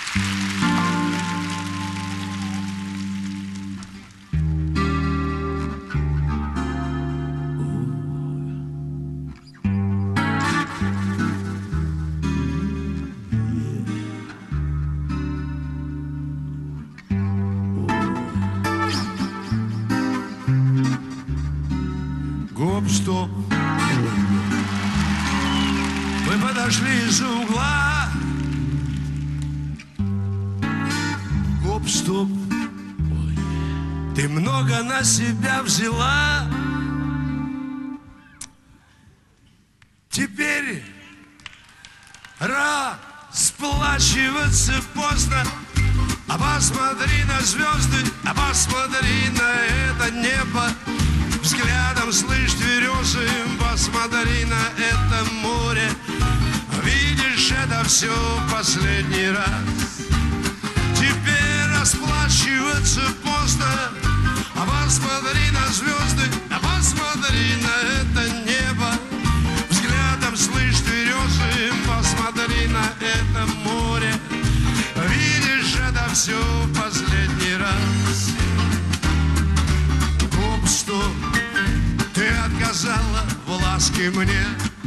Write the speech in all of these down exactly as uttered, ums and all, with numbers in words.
Гоп-стоп. Мы подошли из-за угла. Гоп-стоп. Ты много на себя взяла. Теперь расплачиваться поздно. А посмотри на звезды, а посмотри на это небо. Взглядом слышь березы, посмотри на это море. Видишь, это все в последний раз. Теперь расплачиваться поздно. А посмотри на звезды, а посмотри на это небо. Взглядом слышь березы, посмотри на это море. Видишь, это все в последний раз. Гоп-стоп. Ты отказала в ласке мне.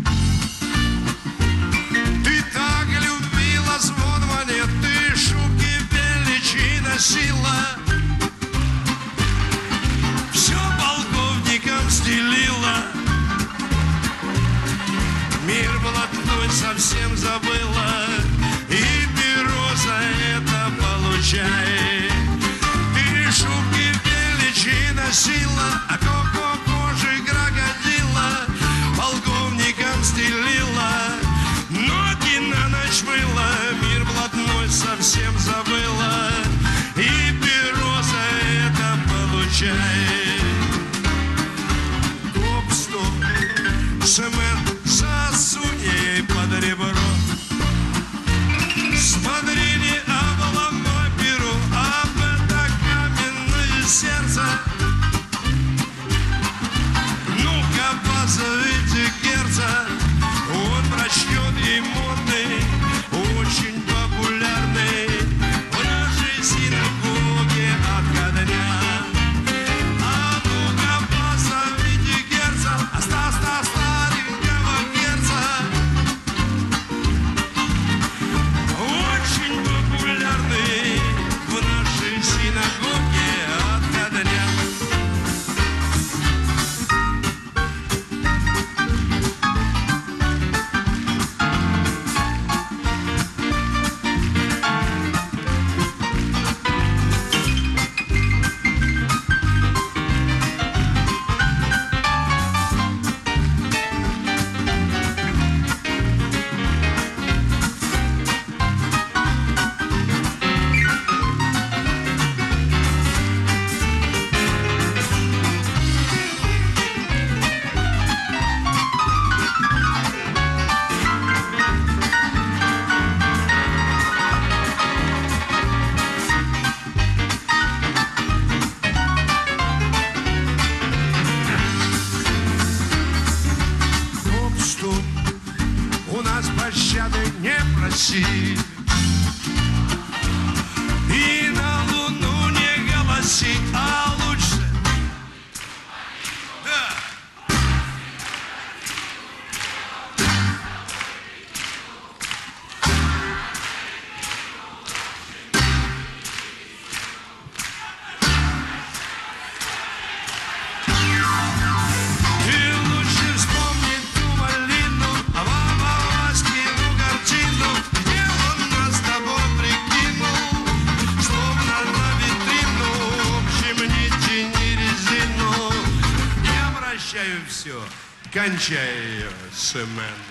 Ты так любила звон монет. Ты шубки величи носила. Все полковникам стелила. Мир блатной совсем забыла. И перо за это получай. Ты шубки величи носила. А ко-ко кожи крокодила полковникам стелила. Ноги на ночь мыла. Мир блатной совсем забыла. И перо за это получай. Гоп-стоп. Цемент засунь ей под ребро. Смотри, не обломай перо, об это каменное сердце. Ну-ка, позовите Герца, он прочтет ей модный, очень популярный в нашей синагоге отходня. А ну-ка, позовите Герца, оста-ста старенького Герца. Очень популярный в нашей синагоге отходня. Гоп-стоп. У нас пощады не проси. И на луну не голоси, а лучше. Да. И лучше вспомни ту малину, а Васькину картину, где он нас с тобой прикинул, словно на витрину. В общем, не тяни резину. Я прощаю все, кончаю ее, Семен.